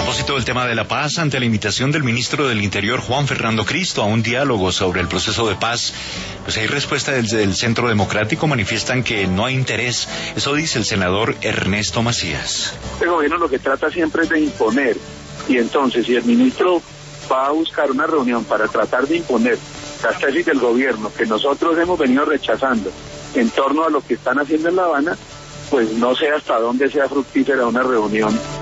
propósito del tema de la paz, ante la invitación del ministro del Interior, Juan Fernando Cristo, a un diálogo sobre el proceso de paz, pues hay respuesta desde el Centro Democrático, manifiestan que no hay interés. Eso dice el senador Ernesto Macías. El gobierno lo que trata siempre es de imponer, y entonces si el ministro va a buscar una reunión para tratar de imponer las tesis del gobierno que nosotros hemos venido rechazando en torno a lo que están haciendo en La Habana, pues no sé hasta dónde sea fructífera una reunión